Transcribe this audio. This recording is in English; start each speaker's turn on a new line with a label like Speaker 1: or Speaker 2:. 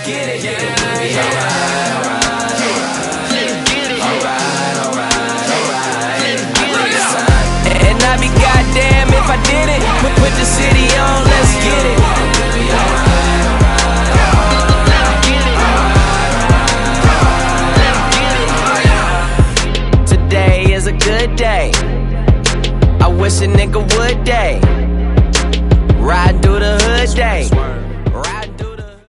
Speaker 1: get it. Alright, alright, alright. And I'd be goddamn if I did it. Put the city on, let's get it. Today is a good day. I wish a nigga would day. Ride through the hood day.